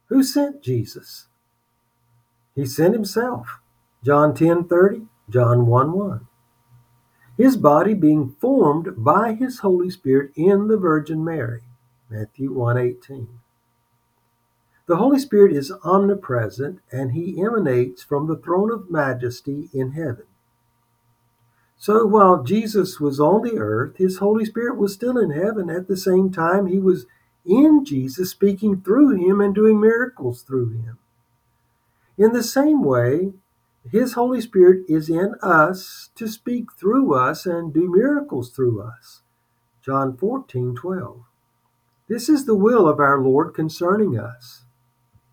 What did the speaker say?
Who sent Jesus? He sent himself. John 10:30, John 1:1. His body being formed by his Holy Spirit in the Virgin Mary. Matthew 1:18. The Holy Spirit is omnipresent and he emanates from the throne of majesty in heaven. So while Jesus was on the earth, his Holy Spirit was still in heaven at the same time he was in Jesus, speaking through him and doing miracles through him. In the same way, his Holy Spirit is in us to speak through us and do miracles through us. John 14:12. This is the will of our Lord concerning us.